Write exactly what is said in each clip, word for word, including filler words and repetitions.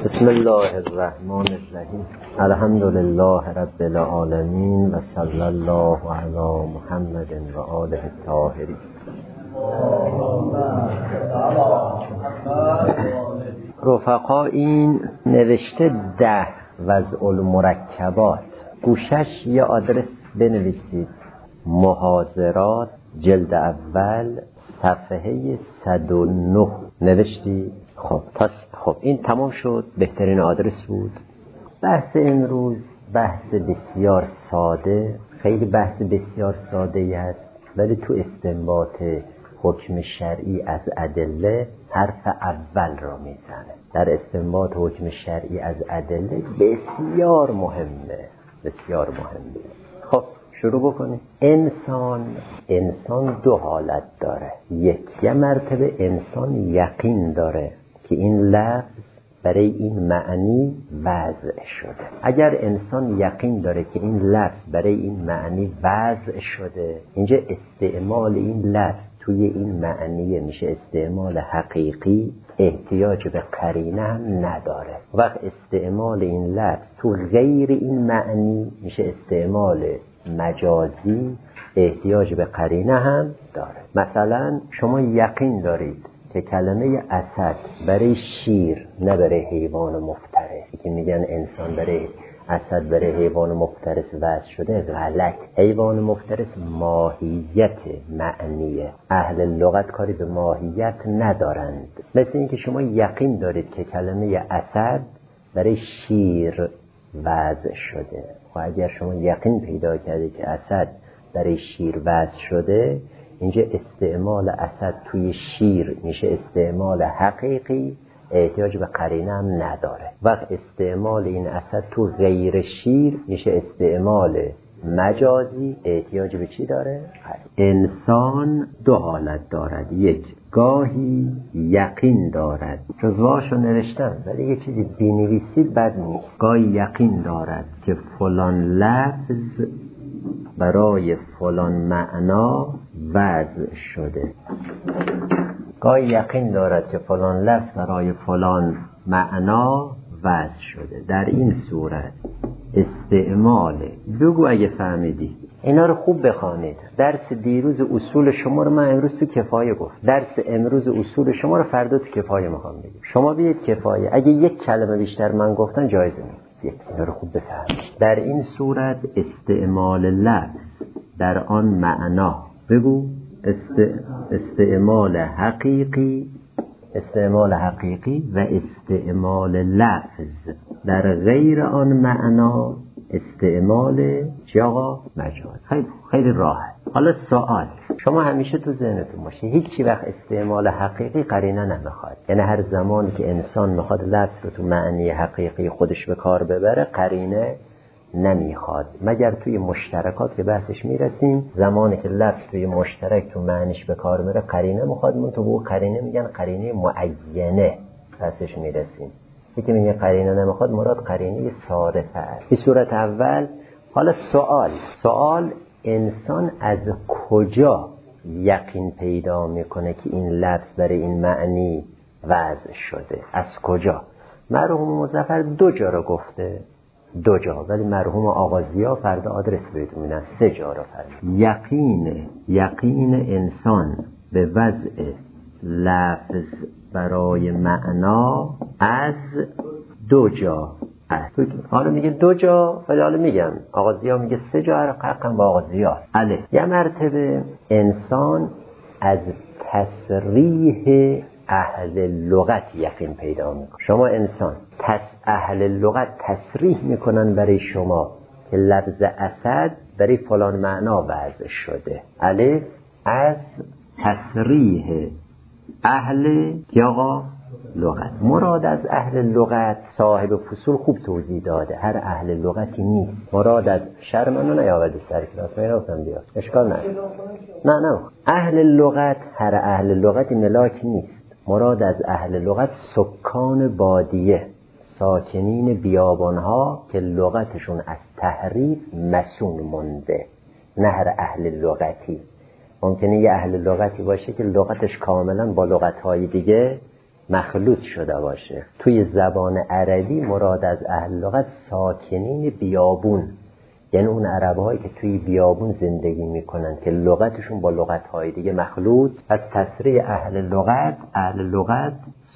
بسم الله الرحمن الرحیم. الحمد لله رب العالمین و صلی الله علی محمد و آله الطاهرین. رفقا این نوشته ده وضع المرکبات، گوشش یه آدرس بنویسید: محاضرات جلد اول صفحه صد و نه. نوشتی؟ خب پس خب این تمام شد، بهترین آدرس بود. بحث امروز بحث بسیار ساده، خیلی بحث بسیار ساده است، ولی تو استنباط حکم شرعی از ادله حرف اول را میزنه. در استنباط حکم شرعی از ادله بسیار مهمه، بسیار مهمه. خب شروع بکنیم. انسان انسان دو حالت داره. یک، یه مرتبه انسان یقین داره که این لفظ برای این معنی وضع شده. اگر انسان یقین داره که این لفظ برای این معنی وضع شده، اینجا استعمال این لفظ توی این معنی میشه استعمال حقیقی، احتیاج به قرینه هم نداره. وقت استعمال این لفظ تو غیر این معنی میشه استعمال مجازی، احتیاج به قرینه هم داره. مثلا شما یقین دارید که کلمه اسد برای شیر نه برای حیوان مفترس، که میگن انسان برای اسد برای حیوان مفترس وضع شده، غلط. حیوان مفترس ماهیت معنیه، اهل لغت کاری به ماهیت ندارند. مثل اینکه شما یقین دارید که کلمه اسد برای شیر وضع شده. و اگر شما یقین پیدا کردید که اسد برای شیر وضع شده، اینجا استعمال اسد توی شیر میشه استعمال حقیقی، احتیاج به قرینه هم نداره. وقت استعمال این اسد تو غیر شیر میشه استعمال مجازی، احتیاج به چی داره؟ قرینه. انسان دو حالت دارد. یک، گاهی یقین دارد، جزوهاشو نوشتم ولی یه چیزی بنویسید بد نیست. گاهی یقین دارد که فلان لفظ برای فلان معنا وضع شده. گاهی یقین دارد که فلان لفظ برای فلان معنا وضع شده. در این صورت استعمال، بگو اگه فهمیدی، اینا رو خوب بخوانید. درس دیروز اصول شما رو من امروز تو کفایه گفت. درس امروز اصول شما رو فردا تو کفایه میخوام بگم. شما بیاید کفایه، اگه یک کلمه بیشتر من گفتن جایزه میگم. اینا رو خوب بفهمید. در این صورت استعمال لفظ در آن معنا، بگو است... استعمال حقیقی، استعمال حقیقی و استعمال لفظ در غیر آن معنا استعمال چی آقا؟ مجاز. خیلی خیلی راحت. حالا سوال، شما همیشه تو ذهنتون باشه هیچ چی وقت استعمال حقیقی قرینه نمیخواد. یعنی هر زمانی که انسان میخواد لفظ رو تو معنی حقیقی خودش به کار ببره قرینه نمیخواد، مگر توی مشترکات که بحثش میرسیم. زمانی که لفظ توی مشترک تو معنیش به کار میره قرینه میخواد. من تو به قرینه میگن قرینه معینه، بحثش میرسیم. یکی میگه قرینه نمیخواد، مراد قرینه صارفه است. به صورت اول. حالا سوال سوال انسان از کجا یقین پیدا میکنه که این لفظ برای این معنی وضع شده؟ از کجا؟ مرحوم مظفر دو جا رو گفته، دو جا، ولی مرحوم آغازیا فردا آدرس بهتون میدن سه جا رو فرد. یقین یقین انسان به وضع لفظ برای معنا از دو جا است. حالا میگه دو جا، ولی حالا میگم آغازیا میگه سه جا، هر حقم با آغازیا. الف، یه مرتبه انسان از تصریح اهل لغت یقین پیدا میکنه. شما انسان تس اهل لغت تصریح میکنن برای شما که لفظ اسد برای فلان معنا وضع شده. الف، از تصریح اهل که آقا لغت. مراد از اهل لغت صاحب فصول خوب توضیح داده، هر اهل لغتی نیست. مراد از شرمنو نیاورده سر کلاس میرفتم بیاد، اشکال نداره. نه نه اهل لغت هر اهل لغتی ملاک نیست. مراد از اهل لغت سکان بادیه، ساکنین بیابانها که لغتشون از تحریف مسون مونده، نه هر اهل لغتی. ممکنه یه اهل لغتی باشه که لغتش کاملا با لغتهای دیگه مخلوط شده باشه. توی زبان عربی مراد از اهل لغت ساکنین بیابون، یعنی اون عرب‌هایی که توی بیابون زندگی میکنن که لغتشون با لغت‌های دیگه مخلوط. از تصریح اهل لغت، اهل لغت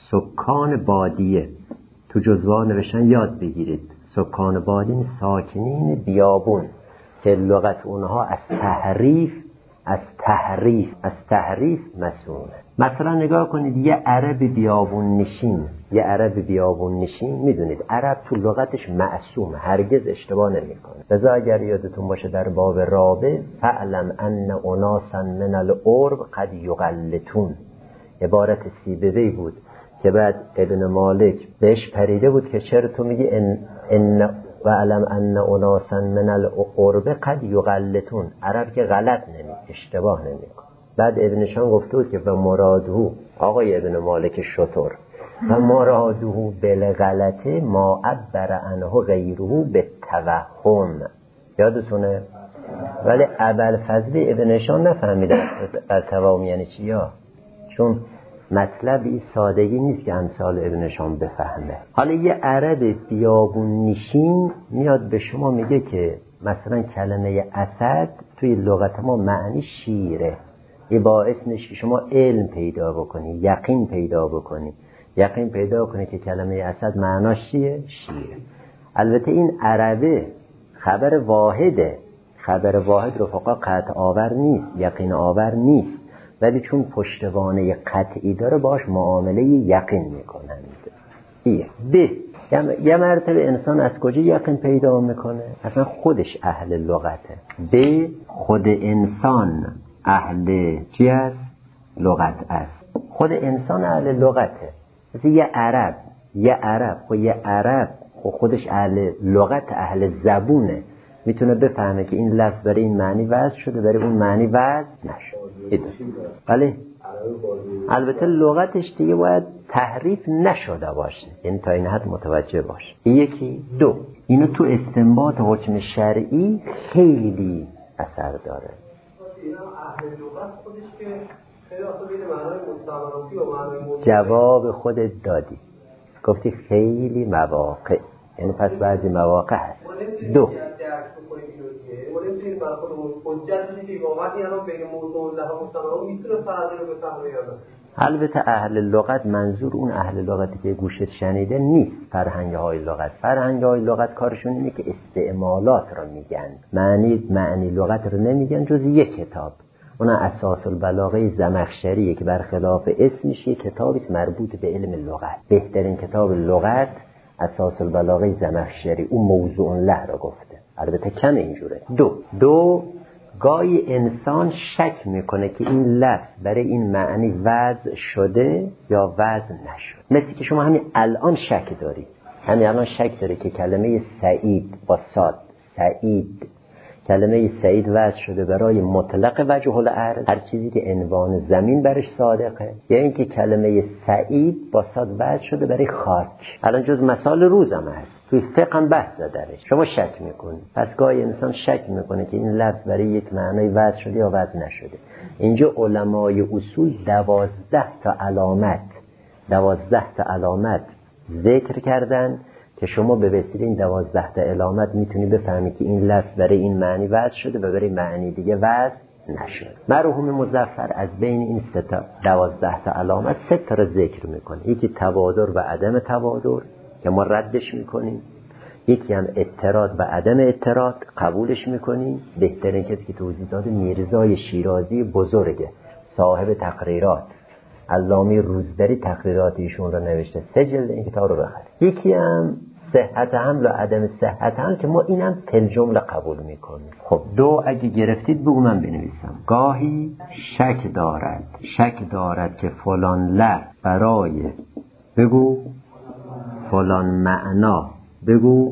سکان بادیه، تو جزوه نوشتن یاد بگیرید. سکان بادین ساکنین بیابون که لغت اونها از تحریف از تحریف از تحریف مسئوله. مثلا نگاه کنید یه عرب بیابون نشین، یه عرب بیابون نشین، میدونید عرب تو لغتش معصوم، هرگز اشتباه نمیکنه. لذا اگر یادتون باشه در باب رابع فعلم ان اناسا من العرب قد یغلطون، عبارت سیبوی بود که بعد ابن مالک بهش پریده بود که چرا تو میگی ان ان وعلم ان اناسا من العرب قد یغلطون، عرب که غلط نمی اشتباه نمیکنه. بعد ابن شام گفته بود که و مرادو، آقای ابن مالک شطور، و مرادو بالغلطه ما عبر عنه غیره به توهم. یادتونه؟ ولی ابوالفضل ابن شام نفهمیده در توهم یعنی چی، یا چون مطلب این سادگی نیست که امثال ابن شام بفهمه. حالا یه عرب بیابون نشین میاد به شما میگه که مثلا کلمه اسد توی لغت ما معنی شیره، این باعث میشه شما علم پیدا بکنی، یقین پیدا بکنی، یقین پیدا کنی که کلمه اسد معناش چیه؟ شیره. البته این عربه خبر واحده، خبر واحد رفقا قطع آور نیست، یقین آور نیست، ولی چون پشتوانه قطعی داره باش معامله یقین میکنند. ایه به یه مرتبه انسان از کجا یقین پیدا میکنه؟ اصلا خودش اهل لغته. به خود انسان اهل چی است؟ لغت است. خود انسان اهل لغته. مثل یه عرب، یه عرب خب یه عرب خب خودش اهل لغت، اهل زبونه، میتونه بفهمه که این لفظ برای این معنی وضع شده، برای اون معنی وضع نشده. بله البته لغتش دیگه باید تحریف نشده باشه، یعنی تا این حد متوجه باشه. یکی دو اینو تو استنباط حکم شرعی خیلی اثر داره. جواب خودت دادی، گفتی خیلی مواقع، یعنی پس بعضی مواقع هست. دو البته اهل لغت منظور اون اهل لغتی که گوشت شنیده نیست، فرهنگ های لغت. فرهنگ های لغت کارشون اینه که استعمالات رو میگن، معنی معنی لغت رو نمیگن جز یک کتاب، اون اساس البلاغه زمخشریه که برخلاف اسمش یک کتابی مربوط به علم لغت. بهترین کتاب لغت اساس البلاغه زمخشری، اون موضوع له رو گفته. البته کم اینجوره. دو دو گاهی انسان شک میکنه که این لفظ برای این معنی وضع شده یا وضع نشد. مثل که شما همین الان شک داری، همین الان شک داری که کلمه سعید با صاد، سعید، کلمه سعید وضع شده برای مطلق وجه الارض، هر چیزی که عنوان زمین برش صادقه، یا اینکه کلمه سعید با صاد وضع شده برای خاک. الان جز مثال روزم هست، توی فقه هم بحث درش. شما شک میکنی، پس گاهی انسان شک میکنه که این لفظ برای یک معنای وضع شده یا وضع نشده. اینجا علمای اصول دوازده تا علامت دوازده تا علامت ذکر کردن که شما به وسیله این دوازده تا علامت میتونی بفهمی که این لفظ برای این معنی وضع شده و برای معنی دیگه وضع نشده. مرحوم مظفر از بین این سه تا دوازده تا علامت سه تا رو ذکر میکنه. یکی توادر و عدم توادر که ما ردش میکنیم، یکی هم اضطراد و عدم اضطراد قبولش میکنیم. بهترین کسی که توضیح داده میرزای شیرازی بزرگه، صاحب تقریرات، علامه روزدری تقریرات ایشون رو نوشته، سه جلد این کتاب رو بخرید. یکی هم صحت حمل و عدم صحت حمل که ما اینم تل جمله قبول میکنیم. خب دو اگه گرفتید بگو من بنویسم. گاهی شک دارد شک دارد که فلان لفظ برای بگو فلان معنا بگو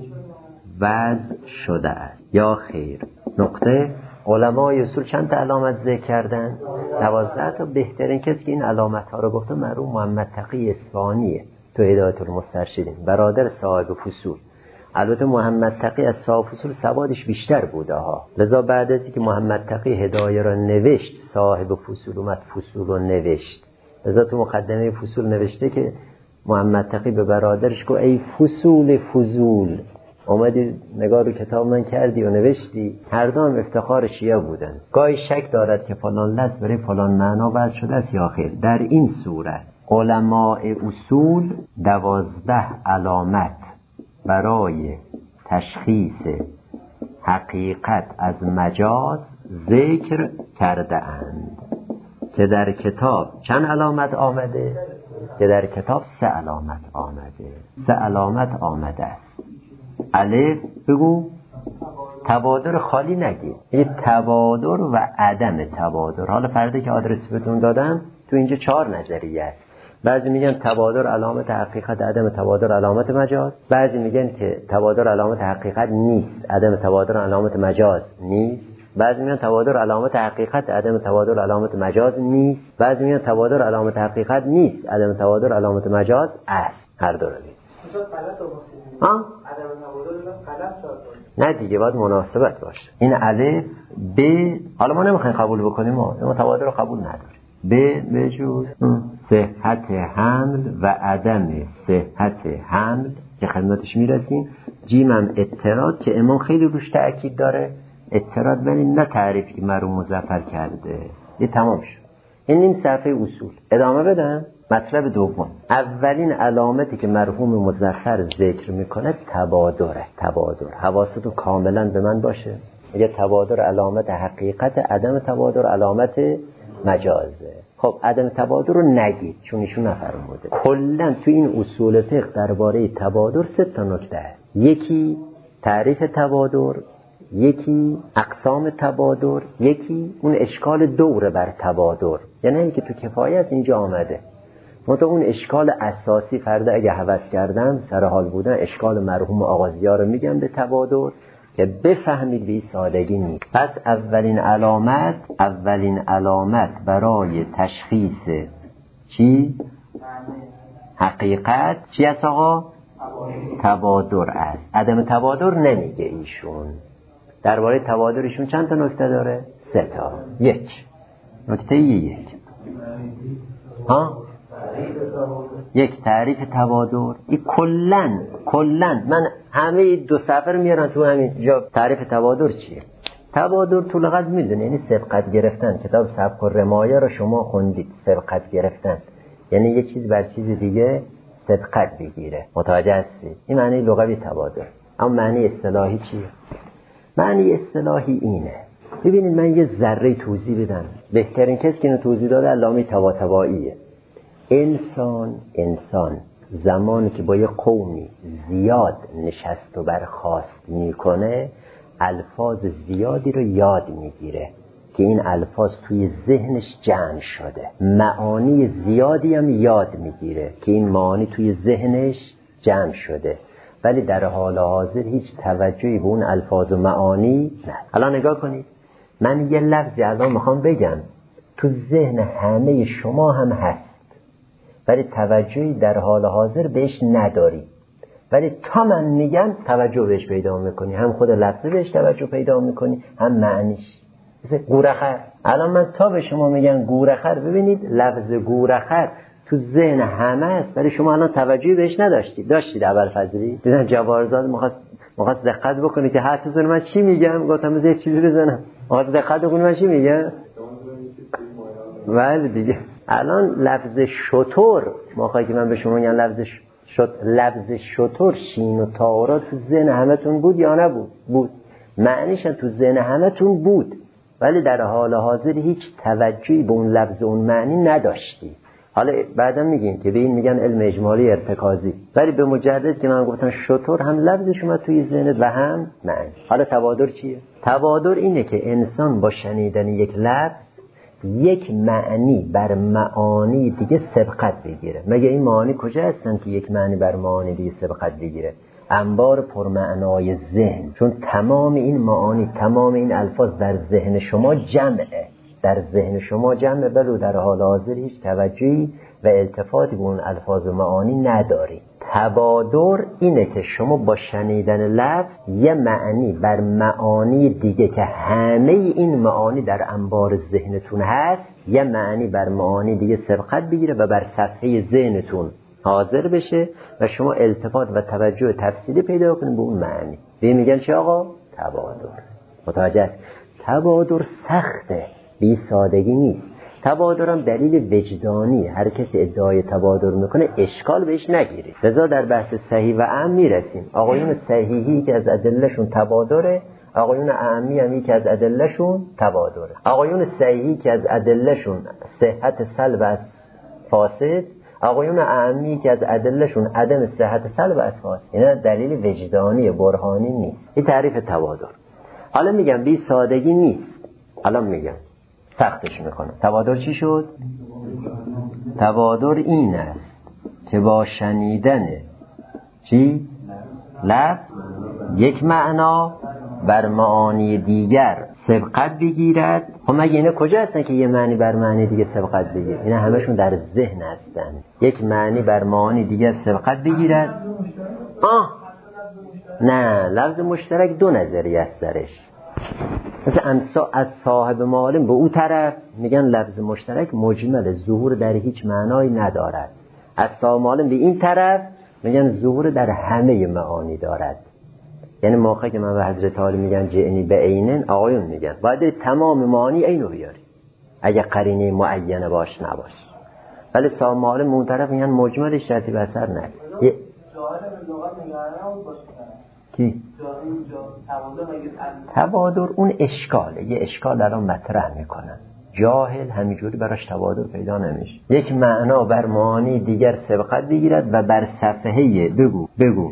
وضع شده است یا خیر. نقطه. علمای اصول چند تا علامت ذکر کردن؟ دوازده تا. بهترین کسی که این علامت ها رو گفته مرحوم محمد تقی اصفهانیه تو هدایت المسترشدین، برادر صاحب فصول. البته محمد تقی از صاحب فصول سوادش بیشتر بوده ها، لذا بعد از اینکه محمد تقی هدایه را نوشت صاحب فصول اومد فصول رو نوشت. لذا تو مقدمه فصول نوشته که محمد تقی به برادرش گفت ای فصول فضول، اومدی نگاه رو کتاب من کردی و نوشتی. هر دو هم افتخار شیعه بودن. گاهی شک دارد که فلان لفظ برای فلان معنا وضع شده است یا خیر. در این صورت علماء اصول دوازده علامت برای تشخیص حقیقت از مجاز ذکر کرده اند که در کتاب چند علامت آمده؟ که در کتاب سه علامت آمده. سه علامت آمده است. الف بگو، تبادر خالی نگید، این تبادر و عدم تبادر. حالا فرده که آدرس بهتون دادم تو اینجا چهار نظریه است. بعضی میگن تبادر علامت حقیقت، عدم تبادر علامت مجاز. بعضی میگن که تبادر علامت حقیقت نیست، عدم تبادر علامت مجاز نیست. بعضی میگن تبادر علامت حقیقت، عدم تبادر علامت مجاز نیست. بعضی میگن تبادر علامت حقیقت نیست، عدم تبادر علامت مجاز است. هر دو رو بید. ها؟ نه دیگه، باید مناسبت باشه. این الف ب، حالا ما نمیخوایم قبول بکنیم، ما ما تبادر رو قبول نداریم. ب بجوز صحت حمل و عدم صحت حمل که خدمتش میرسیم. جیم هم اضطراد که امام خیلی روش تأکید داره، اضطراد ولی نه تعریفی که مرحوم مظفر کرده. یه تمام شد. این نیم صفحه اصول. ادامه بدم. مطلب دوم، اولین علامتی که مرحوم مظفر ذکر میکنه تبادره. تبادر حواستو کاملا به من باشه. میگه تبادر علامت حقیقت، عدم تبادر علامت مجازه. خب عدم تبادر رو نگید چون ایشون نفرموده. کلا تو این اصول فقه درباره تبادر سه تا نکته است. یکی تعریف تبادر، یکی اقسام تبادر، یکی اون اشکال دور بر تبادر. یعنی اینکه تو کفایت اینجا آمده. منتها اون اشکال اساسی فرده اگه حوض کردم سر حال بودن، اشکال مرحوم آغازی‌ها رو میگم به تبادر که بفهمید به این سادگی نیست. پس اولین علامت اولین علامت برای تشخیص چی؟ حقیقت چی است آقا؟ تبادر است. عدم تبادر نمیگه ایشون. درباره تبادرشون چند تا نکته داره؟ سه تا. یک نکته یک ها یک تعریف تبادر. این کلن کلن من همه دو صفحه میارن تو همین جا. تعریف تبادر چیه؟ تبادر تو لغت میدونه یعنی سبقت گرفتن. کتاب سبق و رمایه رو شما خوندید، سبقت گرفتن یعنی یه چیز بر چیز دیگه سبقت بگیره. متوجه هستی؟ این معنی لغوی تبادر. اما معنی اصطلاحی چیه؟ معنی اصطلاحی اینه. ببینید من یه ذره توضیح بدم. بهترین کسی که اینو توضیح داده علامه طباطبائیه. انسان انسان زمانی که با یه قومی زیاد نشست و برخاست میکنه الفاظ زیادی رو یاد میگیره که این الفاظ توی ذهنش جمع شده. معانی زیادی هم یاد میگیره که این معانی توی ذهنش جمع شده، ولی در حال حاضر هیچ توجهی به اون الفاظ و معانی نه. الان نگاه کنید، من یه لفظی الان میخوام بگم تو ذهن همه شما هم هست ولی توجهی در حال حاضر بهش نداری، ولی تا من میگم توجه بهش پیدا میکنی. هم خود لفظه بهش توجه پیدا میکنی هم معنیش. مثل گورخر، الان من تا به شما میگم گورخر، ببینید لفظ گورخر تو ذهن همه است ولی شما الان توجهی بهش نداشتید. داشتید اول فضلی؟ دیدن جوارزاد مخواست مخواست دقت بکنه که حتی زن من چی میگم، گفتم بذار چیزی بزنم. مخواست دقت بکنه من چی میگم. ولی دیگه الان لفظ شطور موقعی که من به شما میگم لفظ شط لفظ شطور شین و تاورا تو ذهن همتون بود یا نبود؟ بود. معنیش تو ذهن همتون بود ولی در حال حاضر هیچ توجهی به اون لفظ اون معنی نداشتی. حالا بعدا میگیم که به این میگن علم اجمالی ارتکازی، ولی به مجرد که من گفتم شطور هم لفظش اومد توی ذهنت و هم معنی. حالا تبادر چیه؟ تبادر اینه که انسان با شنیدن یک لفظ یک معنی بر معانی دیگه سبقت بگیره. مگه این معانی کجا هستن که یک معنی بر معانی دیگه سبقت بگیره؟ انبار پرمعنای ذهن. چون تمام این معانی، تمام این الفاظ در ذهن شما جمعه، در ذهن شما جمعه، بلو در حال حاضر هیچ توجهی و التفاتی به اون الفاظ و معانی نداری. تبادر اینه که شما با شنیدن لفظ یه معنی بر معانی دیگه که همه این معانی در انبار ذهنتون هست، یه معنی بر معانی دیگه سبقت بگیره و بر صفحه ذهنتون حاضر بشه و شما التفات و توجه تفصیلی پیدا کنید به اون معنی. به میگن چه آقا؟ تبادر. متوجه است؟ تبادر سخته، بی سادگی نیست. تبادر هم دلیل وجدانی، هر کسی ادعای تبادر میکنه اشکال بهش نگیرید. لذا در بحث صحیح و اعم میرسیم. آقایون صحیحی که از ادلهشون تبادره، آقایون اعمی هم که از ادلهشون تبادره. آقایون صحیحی که از ادلهشون صحت سلب از فاسد، آقایون اعمی که از ادلهشون عدم صحت سلب از فاسد. اینا دلیل وجدانی برهانی نیست. این تعریف تبادر. حالا میگم بی سادگی نیست. الان میگم سختش میکنم. تبادر چی شد؟ تبادر این است که با شنیدن چی؟ لفظ یک معنا بر معانی دیگر سبقت بگیرد. خب مگه اینا کجا هستن که یه معنی بر معنی دیگه سبقت بگیرد؟ اینا همشون در ذهن هستن. یک معنی بر معانی دیگر سبقت بگیرد. آه نه، لفظ مشترک دو نظریه است درش. مثلا از صاحب معالم به او طرف میگن لفظ مشترک مجمل، ظهور در هیچ معنایی ندارد. از صاحب معالم به این طرف میگن ظهور در همه معانی دارد. یعنی موقعی که من به حضرت عالی میگن جئنی به عینن، آقایون میگن باید تمام معانی اینو بیاری اگه قرینه معینه باش نباش. ولی صاحب معالم اون طرف میگن مجمل شرطی به اثر نداره. یه کی؟ تبادر اون اشکاله، یه اشکال الان مطرح میکنن. جاهل همینجوری براش تبادر پیدا نمیشه. یک معنا بر معانی دیگر سبقت بگیرد و بر صفحه بگو بگو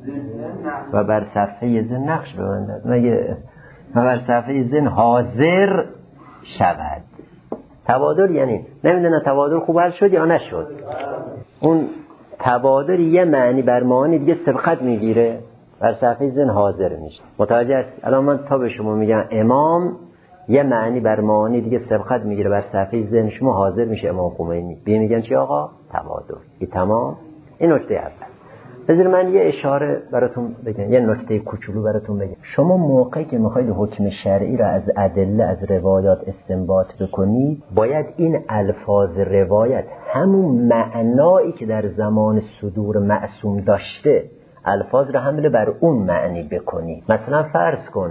و بر صفحه ذهن نقش ببندد، مگه و بر صفحه ذهن حاضر شود. تبادر یعنی نمیدونم تبادر خوب حل شد یا نشد. اون تبادر یه معنی بر معانی دیگه سبقت میگیره، بر صفحه ذهن حاضر میشه. متوجه است؟ الان من تا به شما میگم امام یه معنی بر معانی دیگه سبقت میگیره، بر صفحه ذهن شما حاضر میشه امام خمینی. بیا میگن چی آقا؟ تبادر. این تمام. این نکته اول. بذار من یه اشاره براتون بگم، یه نکته کوچولو براتون بگم. شما موقعی که میخواید حکم شرعی را از ادله از روایات استنباط بکنید، باید این الفاظ روایت همون معنایی که در زمان صدور معصوم داشته، الفاظ را حمل بر اون معنی بکنی. مثلا فرض کن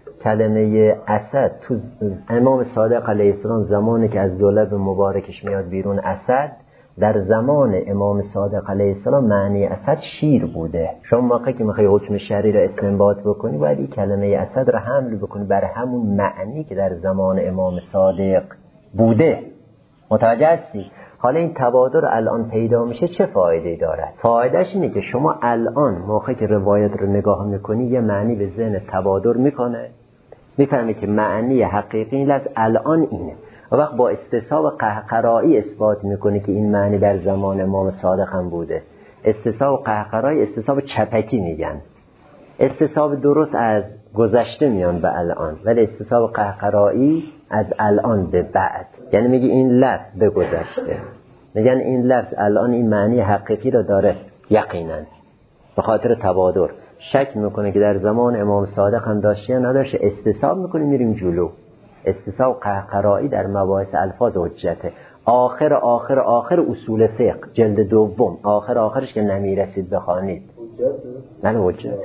کلمه اسد تو امام صادق علیه السلام زمانی که از دولب مبارکش میاد بیرون اسد، در زمان امام صادق علیه السلام معنی اسد شیر بوده. شما موقعی که میخوای حکم شرعی را استنباط بکنی باید این کلمه اسد را حمل بکنی بر همون معنی که در زمان امام صادق بوده. متوجه هستی؟ حالا این تبادر الان پیدا میشه چه فایده دارد؟ فایدهش اینه که شما الان موقعی که روایت رو نگاه میکنی یه معنی به ذهن تبادر میکنه، میفهمی که معنی حقیقی این لفظ الان اینه. و وقت با استصحاب قهقرایی اثبات میکنه که این معنی در زمان امام صادق هم بوده. استصحاب قهقرایی استصحاب چپکی میگن. استصحاب درست از گذشته میان به الان، ولی استصحاب قهقرایی از الان به بعد. یعنی میگه این لفظ به گذشته، میگن این لفظ الان این معنی حقیقی رو داره یقینا، به خاطر تبادر. شک میکنه که در زمان امام صادق هم داشته یا نداشته، استصحاب میکنه میریم جلو. استصحاب قهقرایی در مباحث الفاظ حجته. آخر آخر آخر اصول فقه جلد دوم، آخر آخرش که نمیرسید بخوانید. من حجت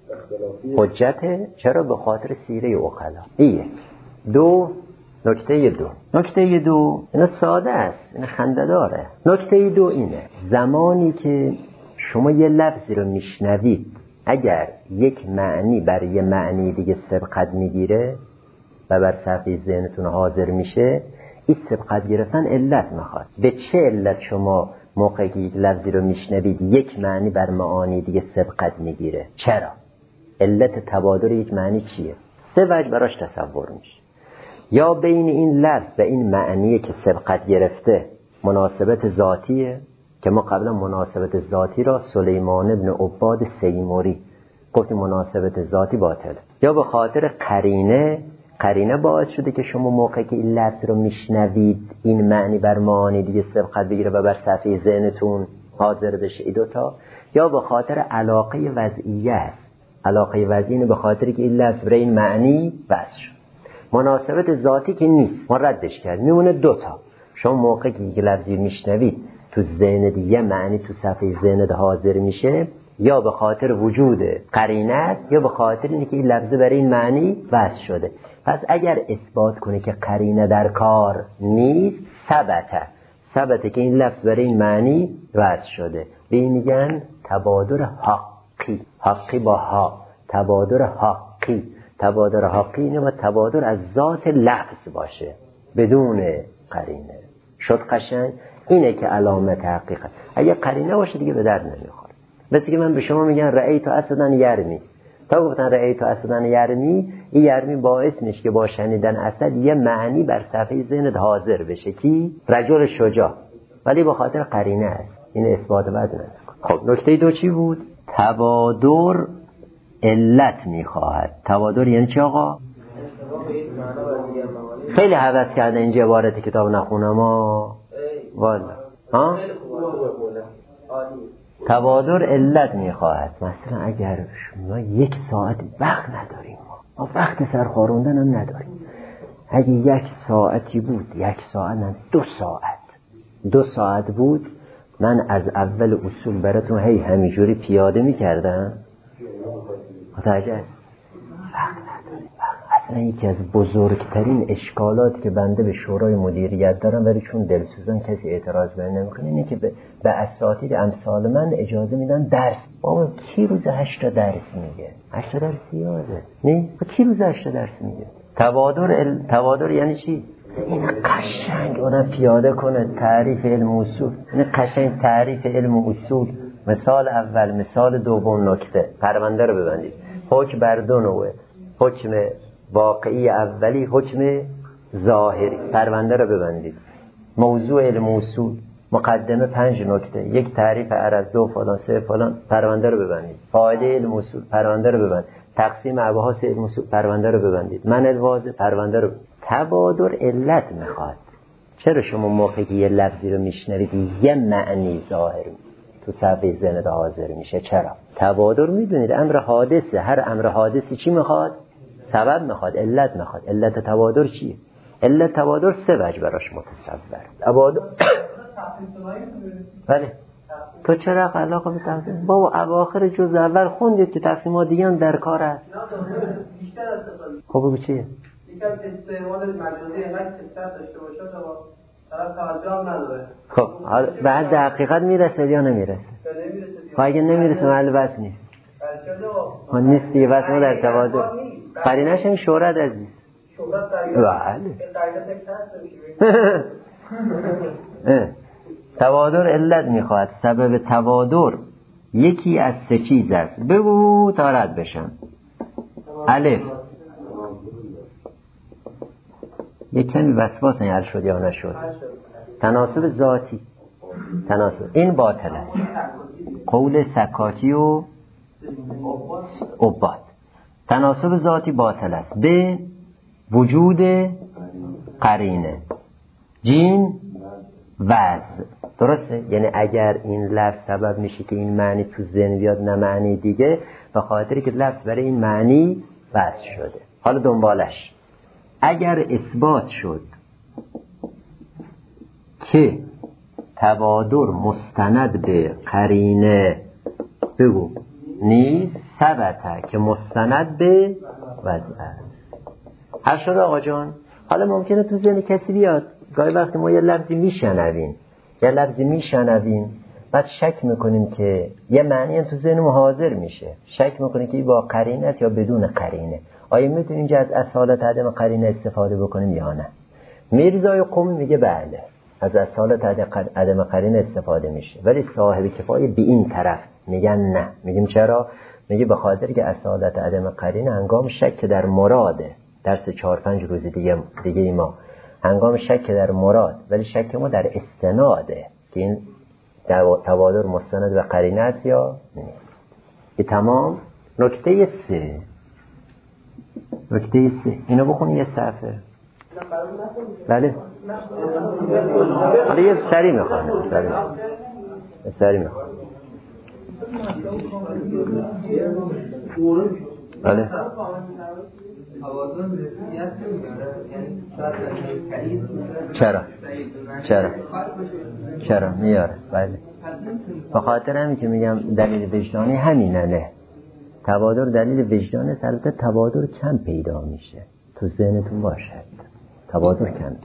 حجته. چرا؟ به خاطر سیره عقلا. ایه دو. نکته دو نکته دو اینا ساده است، اینا خنده داره. نکته دو اینه زمانی که شما یه لفظی رو میشنوید، اگر یک معنی بر یه معنی دیگه سبقت میگیره و بر صفحه ذهنتون حاضر میشه، این سبقت گرفتن علت میخواد. به چه علت شما موقعی که یک لفظی رو میشنوید یک معنی بر معانی دیگه سبقت میگیره؟ چرا؟ علت تبادر یک معنی چیه؟ سه وجه براش تصور میشه. یا بین این لفظ و این معنی که سبقت گرفته مناسبت ذاتیه، که ما قبلا مناسبت ذاتی را سلیمان ابن عباد سیموری گفتیم مناسبت ذاتی باطل. یا به خاطر قرینه قرینه باعث شده که شما موقعی که این لفظ رو میشنوید این معنی بر معانی دیگه سبقت بگیره و بر صفحه ذهنتون حاضر بشه. این دوتا. یا به خاطر علاقه وضعیه است. علاقه وضعی به خاطر که این لفظ برای این معنی بس شد. مناسبت ذاتی که نیست، ما ردش کرد. میمونه دوتا. شما موقعی که یک لفظی میشنوید تو ذهنت یه معنی تو صفحه ذهنت حاضر میشه، یا به خاطر وجود قرینه است یا به خاطر اینه که این لفظه برای این معنی وضع شده. پس اگر اثبات کنه که قرینه در کار نیست، ثبته ثبته که این لفظ برای این معنی وضع شده. به این میگن تبادر حقی. حقی با ها، تبادر حقی. تبادر حقی اینه و تبادر از ذات لفظ باشه بدون قرینه. شد قشنگ؟ اینه که علامت حقیقت. اگه قرینه باشه دیگه به درد نمیخوره. مثل که من به شما میگن رأیت اسدن یرمی، تا گفتن رأیت اسدن یرمی، این یرمی باعث نیست که با شنیدن اسد یه معنی بر صفحه ذهنت حاضر بشه کی؟ رجل شجاع، ولی به خاطر قرینه است. این اثبات بد نمیکنه. خب نکته دو چی بود؟ تبادر علت میخواهد. تبادر یعنی چی آقا؟ خیلی حوض کرده اینجا عبارت کتاب نخونم ها والا ها. تبادر علت میخواهد. مثلا اگر شما یک ساعت وقت نداریم، ما وقت سرخاروندن هم نداریم، اگه یک ساعتی بود، یک ساعت نه دو ساعت دو ساعت بود، من از اول اصول براتون هی همینجوری پیاده میکردم. متوجه است؟ وقت نداریم. اصلا یکی از بزرگترین اشکالات که بنده به شورای مدیریت دارم، ولی چون دلسوزان کسی اعتراض بر نمیکنه، اینه که به, به اساتید امثال من اجازه میدن درس. بابا کی روز هشت درس میگه؟ هشت درس یاده نه؟ کی روز هشت درس میگه؟ تبادر ال... تبادر یعنی چی؟ این قشنگ آدم پیاده کنه تعریف علم اصول. این قشنگ تعریف علم اصول. مثال اول، مثال دوم، نکته. پرونده رو ببندید. حکم بر دو نوعه، حکم واقعی اولی، حکم ظاهری. پرونده رو ببندید. موضوع علم اصول، مقدمه پنج نکته، یک تعریف عرض، دو فلان، سه فلان. پرونده رو ببندید. فایده علم اصول، پرونده رو ببندید. تقسیم ابحاث علم اصول، پرونده رو ببندید. من الواظه، پرونده رو. تبادر علت میخواد. چرا شما موقعی که یه لفظی رو میشنوید یه معنی ظاهر تو صفحه ذهنت حاضر میشه؟ چرا؟ تبادر میدونید امر حادثه. هر امر حادثی چی میخواد؟ سبب میخواد، علت میخواد. علت تبادر چیه؟ علت تبادر سه وجه براش متصور. تبادر بله. تو چرا علاقه به تقسیم؟ بابا اواخر جزء اول خوندید که تقسیمات دیگه هم در کار است. خب بگو چیه؟ یکم استعمال مجازی انقدر کثرت داشته باشه تا طرف توجه هم نداره. خب بعد دقیقاً میرسه یا نمیرسه؟ خب اگه نمیرسه محل بس نیست. ها نیست دیگه، بس ما در تبادر قرینش هم شهرت عزیز. شهرت در بله. تبادر علت میخواد. سبب تبادر یکی از سه چیز است. بگو تا رد بشم. الف، یک کمی وسواس این حل شد یا نشد. تناسب ذاتی، تناسب این باطل است. قول سکاتی و عباد. تناسب ذاتی باطل است به وجود قرینه. جیم وضع. درسته؟ یعنی اگر این لفظ سبب میشه که این معنی تو ذهن بیاد نه معنی دیگه، به خاطری که لفظ برای این معنی وضع شده. حالا دنبالش اگر اثبات شد که تبادر مستند به قرینه، بگو نیست، ثبته که مستند به وضع است. هر شد آقا جان. حالا ممکنه تو ذهن کسی بیاد، گاهی وقتی ما یه لفظی میشنویم یه لفظی میشنویم بعد شک میکنیم که یه معنی هم تو ذهن ما حاضر میشه، شک میکنیم که این با قرینه است یا بدون قرینه. آیا میتونیم اینجا از اصالت عدم قرینه استفاده بکنیم یا نه؟ میرزای قومی میگه بله، از اصالت عدم قرینه استفاده میشه، ولی صاحب کفایه به این طرف میگن نه. میگیم چرا؟ میگه به خاطر که اصالت عدم قرینه هنگام شک در مراده. درس چهار پنج روز دیگه دیگه ما هنگام شک در مراد، ولی شک ما در استناده که این تبادر مستند به قرینه است یا نیست. که تمام. نکته سه، نکته سه اینو بخون یه صفحه. بله حالا یه سری میخوانه، سری سری میخوانه. بله چرا؟ چرا؟ چرا؟ میاره. بله. به خاطر همین که میگم دلیل وجدانی همینه. نه تبادر دلیل وجدانه. البته تبادر کم پیدا میشه، تو ذهنتون باشد تبادر کم.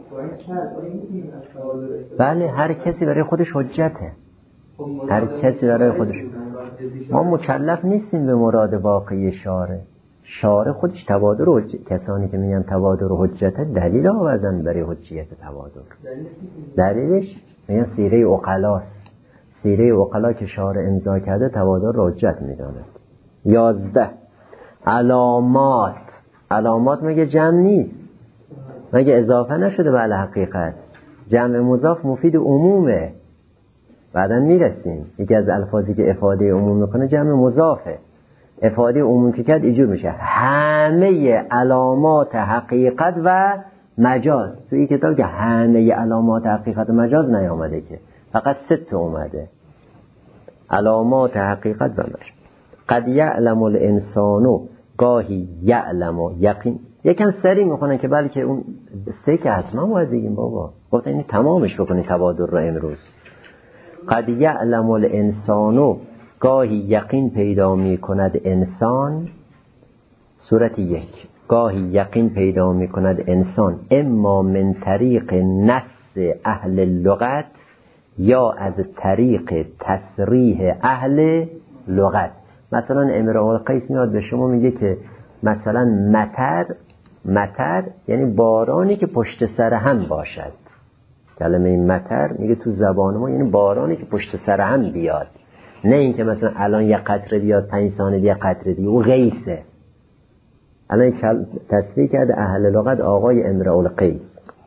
بله هر کسی برای خودش حجته، هر کسی برای خودش. ما مکلف نیستیم به مراد واقعی شارع. شارع خودش تبادر و حجت. کسانی که میگن تبادر و حجته دلیل آوردن برای حجیت تبادر. دلیلش میگن سیره عقلاست. سیره عقلا که شارع امضا کرده تبادر را حجت میداند. یازده علامات. علامات مگه جمع نیست؟ مگه اضافه نشده به حقیقت؟ جمع مضاف مفید عمومه. بعدا میرسیم یکی از الفاظی که افاده عموم میکنه جمع مضافه. افاده عموم که کرد اینجور میشه همه علامات حقیقت و مجاز. تو این کتاب که همه علامات حقیقت و مجاز نیامده، که فقط ست اومده، علامات حقیقت و مجاز. قد یعلم الانسانو، گاهی یعلم و یقین. یکم سری میخونن که بلکه اون سه که حتما باید بگیم بابا گفت اینی تمامش بکنی تبادر رو امروز. قد یعلم الانسانو، گاهی یقین پیدا می کند انسان. سورت یک. گاهی یقین پیدا می کند انسان اما من طریق نص اهل لغت یا از طریق تصریح اهل لغت. مثلا امرؤ القیس میاد به شما میگه که مثلا مطر، مطر یعنی بارانی که پشت سر هم باشد. کلمه مطر میگه تو زبان ما یعنی بارانی که پشت سر هم بیاد، نه این که مثلا الان یه قطره بیاد پنج ثانیه یه قطره بیاد. او غیثه. الان تصریح کرده اهل لغت آقای امرؤ القیس.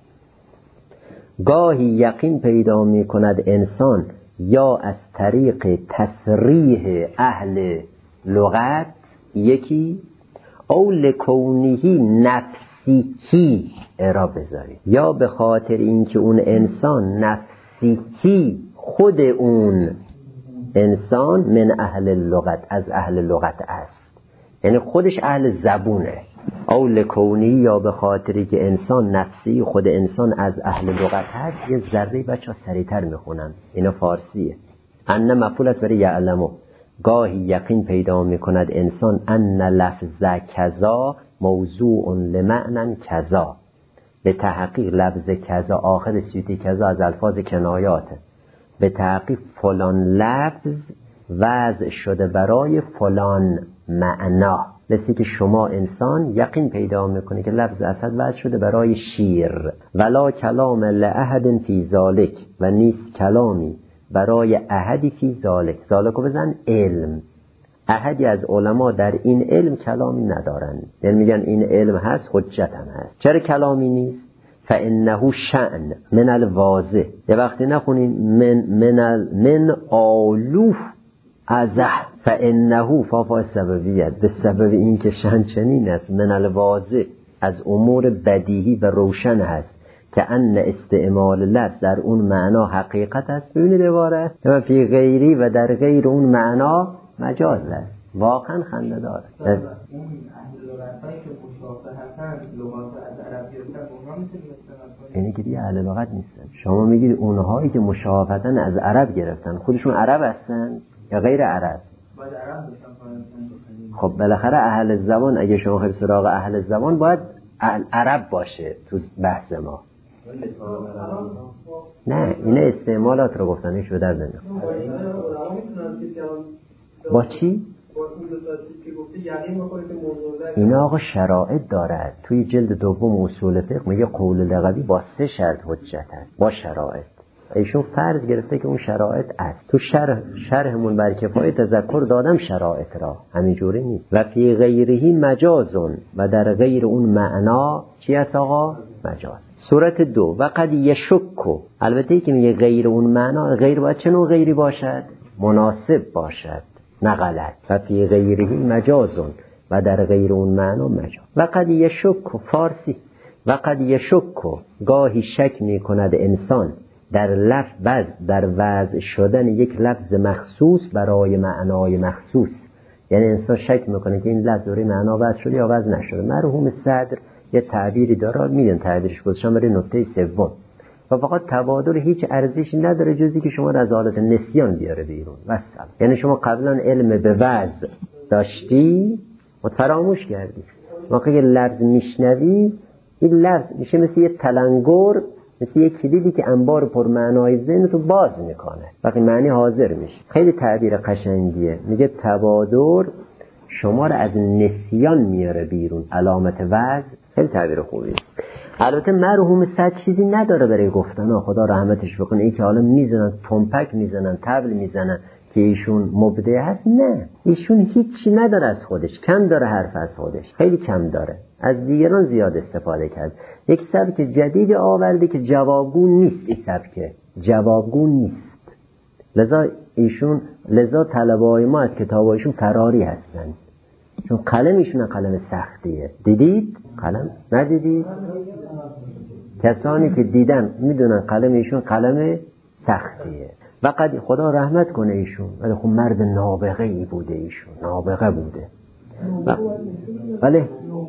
گاهی یقین پیدا می کند انسان یا از طریق تصریح اهل لغت، یکی او لکونهی نفسیهی اعراب بذارید، یا به خاطر اینکه اون انسان نفسیهی خود اون انسان من اهل لغت از اهل لغت است، یعنی خودش اهل زبونه. او لکونی، یا به خاطری که انسان نفسی خود انسان از اهل لغت هست. یه ذره بچه ها سریعتر میخونم، اینا فارسیه. ان مفعول است برای یعلمو. گاهی یقین پیدا میکند انسان ان لفظ کذا موضوع لمعنی کذا. به تحقیق لفظ کذا آخر سیوتی کذا از الفاظ کنایاته. به تحقیق فلان لفظ وضع شده برای فلان معنا. مثل که شما انسان یقین پیدا میکنه که لفظ اسد وضع شده برای شیر. ولا کلام لأحد فی ذالک، و نیست کلامی برای احدی فی ذالک. ذالکو بزن علم. احدی از علما در این علم کلامی ندارن، یعنی میگن این علم هست حجت هم هست. چرا کلامی نیست؟ فانه شأن من الواضح. یه وقتی نخونین من من ال من آلوف ازه، فانه فافا سببیت، به سبب این که شأن چنین است، من الواضح از امور بدیهی و روشن هست، که ان استعمال لفظ در اون معنا حقیقت است. ببینید عبارت و فی غیری و در غیر اون معنا مجاز است. واقعا خنده داره. اون اهل لغتایی که مشابه هستن لغات از عرب گرفتن اونها میتونن استفاده اینه که دیگه اهل لغت نیستن. شما میگید اونهایی که مشابهتن از عرب گرفتن، خودشون عرب هستن یا غیر عرب؟ باید عرب باشن. خب بالاخره اهل زبان، اگه شما خیلی سراغ اهل زبان باید عرب باشه تو بحث ما. نه این استعمالات رو گفتن، ایش به درد نمیخوره. با چی؟ اینا آقا شرائط دارد. توی جلد دوم اصول فقه میگه قول لغوی با سه شرط حجت است، با شرائط. ایشون فرض گرفته که اون شرائط است. تو شرح شرحمون بر کفایه تذکر دادم شرائط را، همینجوری نیست. و فی غیرهی مجازون، و در غیر اون معنا چی است آقا؟ مجاز. سورت دو. و قد یشکو، البته که میگه غیر اون معنا، غیر باید چه نوع غیری باشد؟ مناسب باشد، نه غلط. و فی غیرهی مجازون، و در غیر اون معنا مجاز. و قد یشکو فارسی. و قد یشکو، گاهی شک میکند انسان در لفظ، در وضع شدن یک لفظ مخصوص برای معنای مخصوص. یعنی انسان شک میکنه که این لفظ دوره معنا وضع شده یا وضع نشده. مرحوم صدر یه تعبیری داره، میدن تعبیرش گذاشتم برای نکته سوم. و فقط تبادل هیچ ارزشی نداره جزی که شما رو از حالت نسیان بیاره بیرون. وصل. یعنی شما قبلا علم به وضع داشتی و فراموش کردی، موقع یه لفظ میشنوی این لفظ میشه مثل یه تلنگر، مثل یه کلیدی که انبار پر معنای ذهن تو باز میکنه، وقتی معنی حاضر میشه. خیلی تعبیر قشنگیه، میگه تبادر شما رو از نسیان میاره بیرون، علامت وضع. خیلی تعبیر خوبیه. البته مرحوم صد چیزی نداره برای گفتن، خدا رحمتش بکنه، این که حالا میزنن تنپک میزنن طبل میزنن که ایشون مبدع هست، نه، ایشون هیچی نداره از خودش، کم داره حرف از خودش، خیلی کم داره، از دیگران زیاد استفاده کرد. یک سبک جدید آورده که جوابگو نیست، این سبک جوابگو نیست، لذا ایشون لذا طلبه‌های ما از کتابایشون فراری هستن، چون قلمشون قلم سختیه. دیدید قلم؟ ندیدید؟ کسانی که دیدن میدونن قلم ایشون قلم سختیه. وقد خدا رحمت کنه ایشون، ولی خب مرد نابغه ای بوده، ایشون نابغه بوده. ولی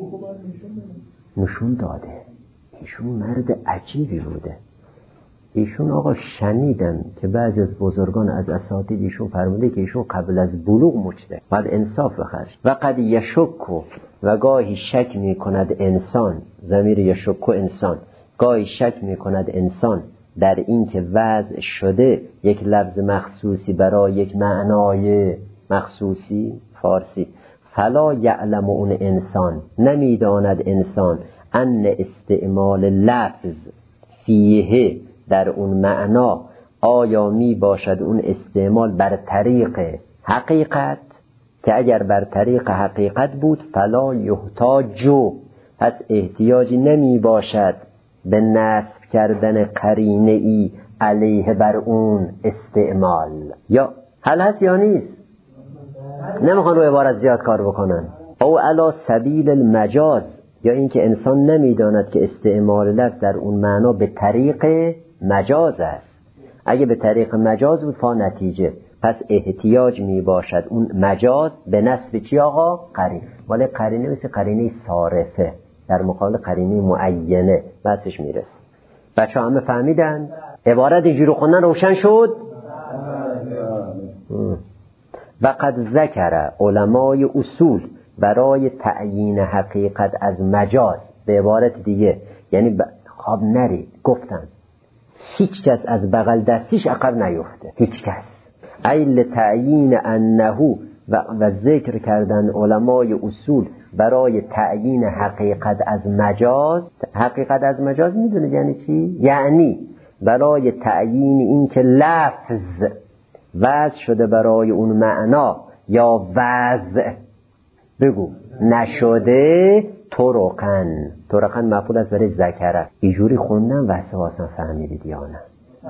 نشون داده ایشون مرد عجیبی بوده. ایشون آقا شنیدن که بعضی از بزرگان از اساتید ایشون فرموده که ایشون قبل از بلوغ مجده، بعد انصاف بخرش. و قد یشک و گاهی شک می کند انسان، ضمیر یشک انسان، گاهی شک می کند انسان در این که وضع شده یک لفظ مخصوصی برای یک معنای مخصوصی فارسی. فلا یعلم اون انسان، نمیداند انسان ان استعمال لفظ فیه در اون معنا آیا می باشد اون استعمال بر طریق حقیقت، که اگر بر طریق حقیقت بود فلا یحتاج، پس احتیاجی نمی باشد به نصب کردن قرینه ای علیه بر اون استعمال. یا حل هست یا نیست؟ نمیخوان رو عبارت زیاد کار بکنن. او علی سبیل المجاز، یا اینکه انسان نمیداند که استعمال لفظ در اون معنا به طریق مجاز است. اگه به طریق مجاز بود فا نتیجه، پس احتیاج می باشد اون مجاز به نسب چی آقا؟ قرینه. ولی قرینه مثل قرینه صارفه در مقابل قرینه معینه، بسش میرسه. بچه همه فهمیدن؟ عبارت اینجوری خوندن روشن شد؟ و قد ذکر علمای اصول برای تعیین حقیقت از مجاز، به عبارت دیگه یعنی خواب نری، گفتن هیچ کس از بغل دستیش عقب نیفته، هیچ کس. ایل تعیین انه و, و ذکر کردن علمای اصول برای تعیین حقیقت از مجاز. حقیقت از مجاز میدونید یعنی چی؟ یعنی برای تعیین این که لفظ وضع شده برای اون معنا یا وضع بگو نشده، طرقن طرقن مفعول است برای ذکره. اینجوری خوندن واسه واسه فهمیدید یا نه؟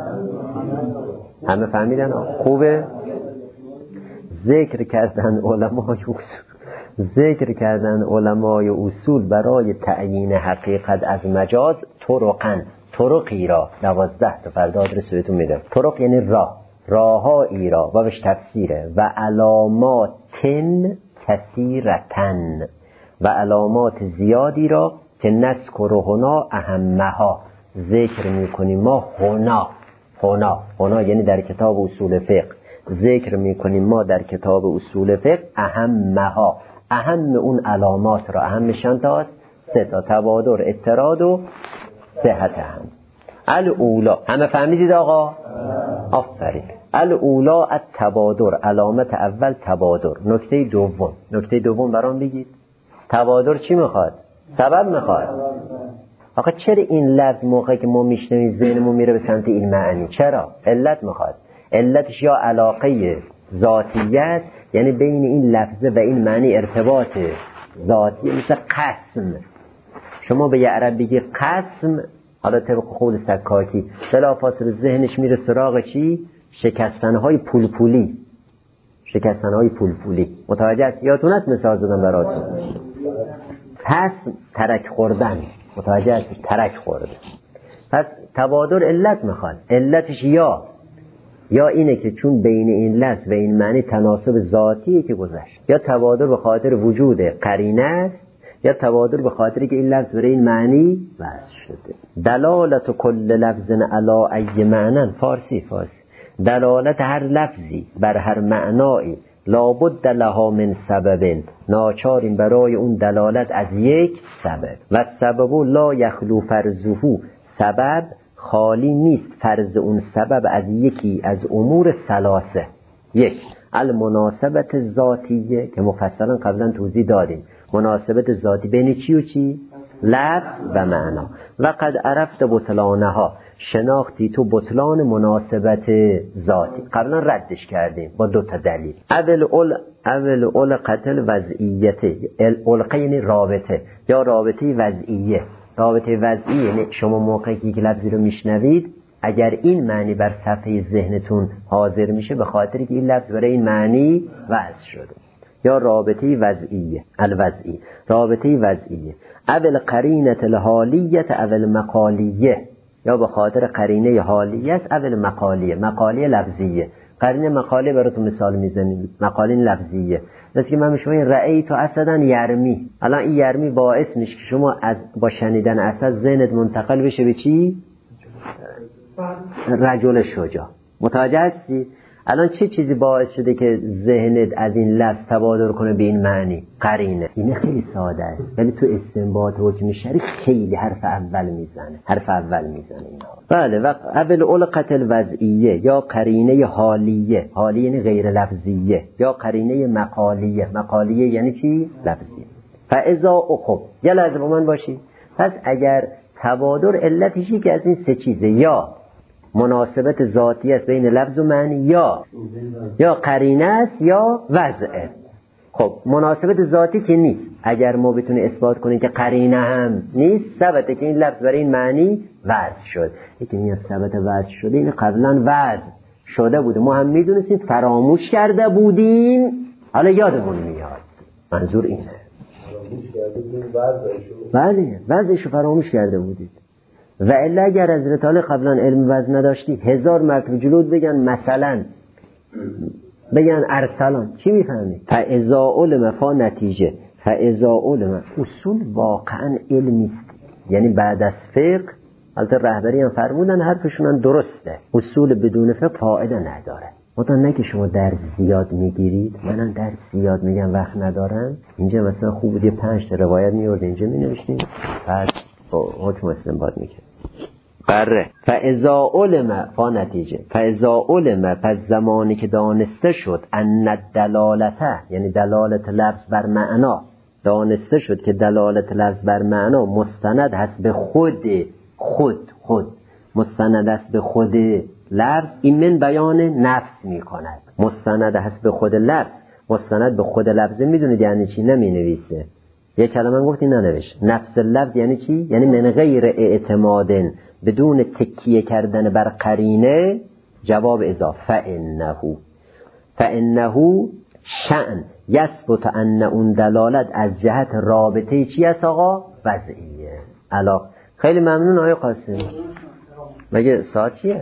همه فهمیدن؟ خوبه؟ ذکر کردن علمای اصول ذکر کردن علمای اصول برای تعیین حقیقت از مجاز طرقن، طرقی را دوازده تا فردا آدرس بهتون میدم. طرق یعنی راه، راههایی را، بابش تفسیره. و علاماتن کثیرتن، و علامات زیادی را که نذکر هنا اهمها، ذکر میکنیم ما هنا هنا هنا یعنی در کتاب اصول فقه ذکر میکنیم ما در کتاب اصول فقه اهمها، اهم اون علامات را. اهمش چند تاست؟ سه تا: تبادر، اضطراد و صحت هم. الاولا همه فهمیدید آقا؟ آفرین. الاولا التبادر، علامت اول تبادر. نکته دوم، نکته دوم برام بگید. تبادر چی میخواد؟ سبب میخواد. آقا چرا این لفظ موقعی که ما میشنویم ذهنمون میره به سمت این معنی؟ چرا؟ علت میخواد. علتش یا علاقه ذاتیت، یعنی بین این لفظه و این معنی ارتباط ذاتی، مثل قسم. شما به یه عرب بگی قسم، حالا طبق قول سکاکی بلافاصله ذهنش میره سراغ چی؟ شکستنهای پولپولی، شکستنهای پولپولی. متوجه است؟ یادتون است مثال زدم براتون. پس ترک خوردن، متوجه است؟ ترک خوردن. پس تبادر علت میخواد. علتش یا یا اینه که چون بین این لفظ و این معنی تناسب ذاتیه که گذشت، یا تبادر به خاطر وجود قرینه است یا تبادر به خاطری که این لفظ برای این معنی وضع شده. دلالت کل لفظ علی ای معنی، فارسی فارسی دلالت هر لفظی بر هر معنایی لابد لها من سبب، ناچاریم برای اون دلالت از یک سبب. و سبب لا یخلو فرضه، سبب خالی نیست فرض اون سبب از یکی از امور ثلاثه. یک، المناسبت ذاتیه که مفصلا قبلا توضیح دادیم. مناسبت ذاتی بین چی و چی؟ لفظ و معنا. و قد عرفت بطلانها، شناختی تو بطلان مناسبت ذاتی، قبلا ردش کردیم با دو تا دلیل. اول اول اول اول قتل وضعیته، القه یعنی رابطه یا رابطه وضعیه. رابطه وضعی یعنی شما موقعی که یک لفظی رو میشنوید اگر این معنی بر صفحه ذهنتون حاضر میشه به خاطری که این لفظ برای این معنی وضع شده. یا رابطه وضعیه، الوضعی، رابطه وضعیه. اول قرینه الحالیت اول مقالیه، یا به خاطر قرینه حالیه است اول مقالیه، مقالیه لفظیه. قرینه مقاله براتون مثال میزنیم، مقاله لفظیه. مثل که من شما رأیت اسدا یرمی، الان این یرمی باعث میشه که شما از با شنیدن اسد ذهنت منتقل بشه به چی؟ رجل شجاع. متوجه هستی؟ الان چه چیزی باعث شده که ذهنت از این لفظ تبادر کنه به این معنی؟ قرینه. این خیلی ساده است ولی تو استنباط حکم شرعی خیلی حرف اول میزنه، حرف اول میزنه اینها. بله. و اول اول قتل وضعیه یا قرینه حالیه، حالیه یعنی غیر لفظیه، یا قرینه مقالیه، مقالیه یعنی چی؟ لفظیه. فاذا اخب، یا لازم من باشی. پس اگر تبادر علتشی که از این سه چیزه، یا مناسبت ذاتی است بین لفظ و معنی، یا یا قرینه است یا وضعه. خب مناسبت ذاتی که نیست، اگر ما بتونیم اثبات کنیم که قرینه هم نیست، ثبته که این لفظ برای این معنی وضع شد. یکی میگه ثبت وضع شده، این قبلا وضع شده بوده، ما هم میدونستیم فراموش کرده بودیم، حالا یادمون میاد. منظور اینه. فراموش کرده بودیم وضعشو. بله، وضعشو فراموش کرده بودید. و الا اگر از رتال قبلا علم وزن نداشتی هزار مرتبه جلود بگن مثلا بگن ارسلان، چی میفهمی؟ فاذا علم فا نتیجه، فاذا علم اصول واقعا علمی است، یعنی بعد از فقه البته رهبری هم فرمودن حرفشون هم درسته، اصول بدون فقه فایده نداره. مثلا نه که شما درس زیاد میگیرید، منم درس زیاد میگم وقت ندارم، اینجا مثلا خوب بود یه پنج تا روایت میورد اینجا مینوشتیم بعد حکم استنباط میکرد. بره. فاذا علم فا نتیجه، فاذا علم، پس زمانی که دانسته شد ان الدلالته، یعنی دلالت لفظ بر معنا، دانسته شد که دلالت لفظ بر معنا مستند هست به خود خود خود مستند هست به خود لفظ، این من بیان نفس میکند. مستند هست به خود لفظ، مستند به خود لفظ میدونید یعنی چی؟ نمی نویسه. یک کلمه گفتی ننوشت. نفس لفظ یعنی چی؟ یعنی من غیر اعتمادن، بدون تکیه کردن بر قرینه. جواب اضافه فانه فانه شأن یثبت ان اون دلالت از جهت رابطه چی است آقا؟ وضعیه. علاق. خیلی ممنون آقای قاسم. مگه ساعت چیه؟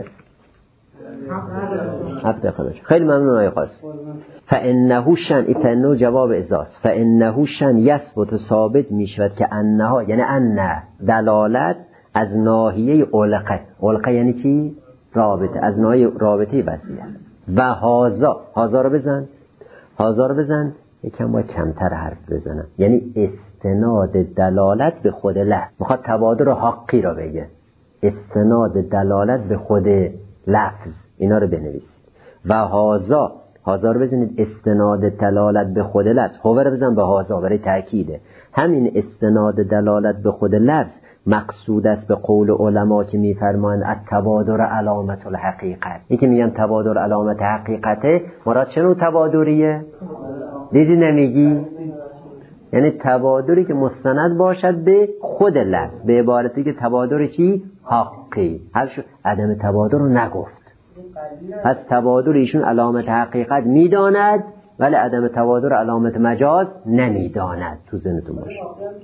هفته خودش. خیلی ممنون آقای قاسم. فانه شأن، فانه جواب اضافه، فانه شأن یثبت، ثابت میشود که انها یعنی ان دلالت از ناحیه علقه. علقه یعنی چی؟ رابطه، از ناحیه رابطه وضعیه. و هازا، هازا رو بزن، هازا رو بزن یکم باید کمتر حرف بزنم، یعنی استناد دلالت به خود لفظ. میخواد تبادر حقی رو بگه، استناد دلالت به خود لفظ، اینا رو بنویسید. و هازا، هازا رو بزنید استناد دلالت به خود لفظ، هو رو بزن به هازا برای تأکیده. همین استناد دلالت به خود لفظ مقصود است به قول علما که میفرمایند التبادر علامت الحقیقت. این که میگن تبادر علامت حقیقته، مراد چه نوع تبادریه؟ دیدی نمیگی؟ یعنی تبادری که مستند باشد به خود لفظ، به عبارتی که تبادر چی؟ حقی. حل شد. عدم تبادر رو نگفت. پس تبادر ایشون علامت حقیقت میداند ولی عدم تبادر علامت مجاز نمیداند. تو ذهنتون باشه.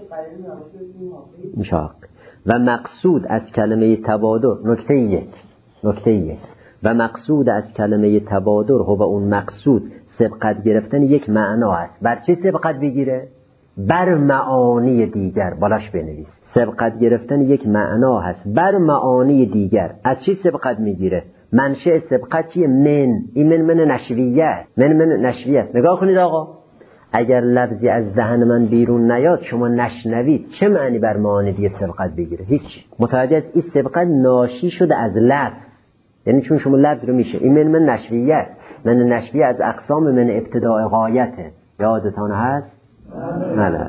میشه. و مقصود از کلمه تبادر، نکته یک، نکته یک و مقصود از کلمه تبادر هو اون مقصود سبقت گرفتن یک معنا هست. بر چه سبقت بگیره؟ بر معانی دیگر. بالاش بنویس. سبقت گرفتن یک معنا هست بر معانی دیگر. از چی سبقت میگیره؟ منشأ سبقت چیه؟ من. این من من نشویه، من من نشویه. نگاه کنید آقا، اگر لفظی از ذهن من بیرون نیاد شما نشنوید، چه معنی بر معانی دیگه سبقت بگیره؟ هیچ. متوجه است این سبقت ناشی شده از لفظ، یعنی چون شما لفظ رو میشه این من من نشویه. من نشویه از اقسام من ابتداء غایته، یادتان هست؟ بله.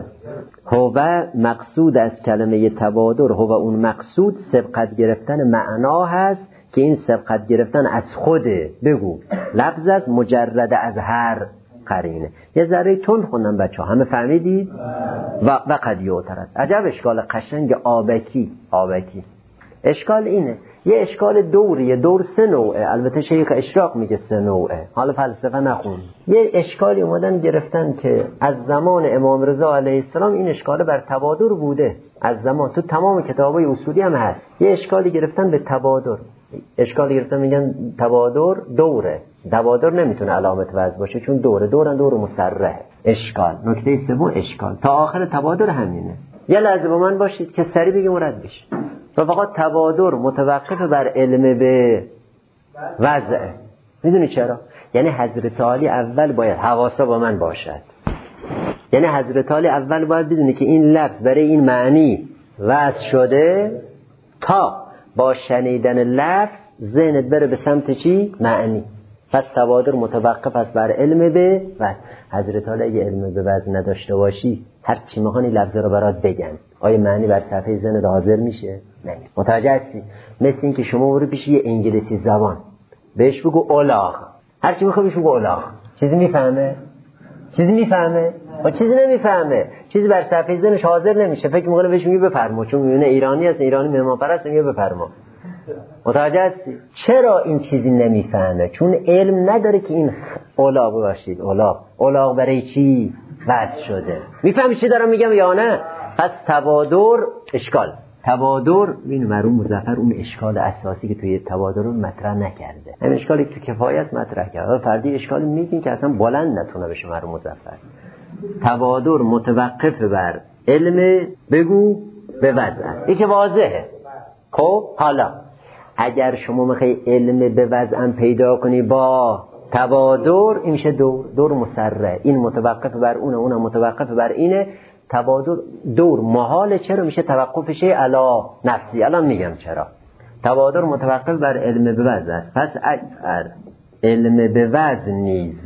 هو مقصود از کلمه تبادر، هو اون مقصود سبقت گرفتن معنا هست که این سبقت گرفتن از خوده. بگو لفظ از مجرد از هر قرینه. یه ذره تند خوندم بچه ها، همه فهمیدید؟ و و قد یعترض. عجب اشکال قشنگ آبکی. آبکی اشکال اینه، یه اشکال دوریه، دور سه نوعه، البته شیخ اشراق میگه سه نوعه، حالا فلسفه نخون. یه اشکالی اومدن گرفتن که از زمان امام رضا علیه السلام این اشکال بر تبادر بوده، از زمان تو تمام کتابای اصولی هم هست. یه اشکالی گرفتن به تبادر، اشکالی گرفتن میگن تبادر دوره، تبادر نمیتونه علامت وضع باشه چون دوره، دورن دور مسرح. اشکال نکته سوم اشکال تا آخر تبادر همینه. یه لحظه با من باشید که سری بگیم رد بشه. و فقط تبادر متوقف بر علم به وضع. میدونی چرا؟ یعنی حضرت علی اول باید حواسا با من باشد، یعنی حضرت علی اول باید بدونه که این لفظ برای این معنی وضع شده تا با شنیدن لفظ ذهنت بره به سمت چی؟ معنی. پس تبادر متوقف است بر علم به وضع. حضرت علی اگه علم به وضع نداشته باشی هر چی میخوانی لفظ رو برات بگن، آیا معنی بر صفحه ذهنت حاضر میشه؟ نه. متوجه هستی؟ مثل این که شما برو پیش یه انگلیسی زبان بهش بگو اولاغ، هر چی میخوای بهش بگو اولاغ، چیزی میفهمه؟ چیزی میفهمه؟ و چیزی نمیفهمه، چیزی بر صفحه ذهنش حاضر نمیشه، فکر میکنه بهش میگه بفرما، چون میونه ایرانی هست، ایرانی مهمان پرست، میگه بفرما. متوجه هستی؟ چرا این چیزی نمیفهمه؟ چون علم نداره که این اولاغ باشید. اولاغ اولاغ برای چی وضع شده؟ میفهمی چی دارم میگم یا نه؟ پس تبادر اشکال، تبادر ببین مرحوم مظفر اون اشکال اساسی که توی تبادر رو مطرح نکرده، همین اشکالی که تو کفایت مطرح کرده، فردی اشکال میگین که اصلا بلند نتونه بشه. مرحوم مظفر تبادر متوقف بر علم بگو به وضع، این که واضحه. خب حالا اگر شما میخوای علم به وضع پیدا کنی با تبادر، این میشه دور، دور مسرع، این متوقف بر اونه، اونم متوقف بر اینه. تبادر دور محاله، چرا میشه توقفش علا نفسی؟ الان میگم چرا. تبادر متوقف بر علم به وضع است، پس اگر علم به وضع نیز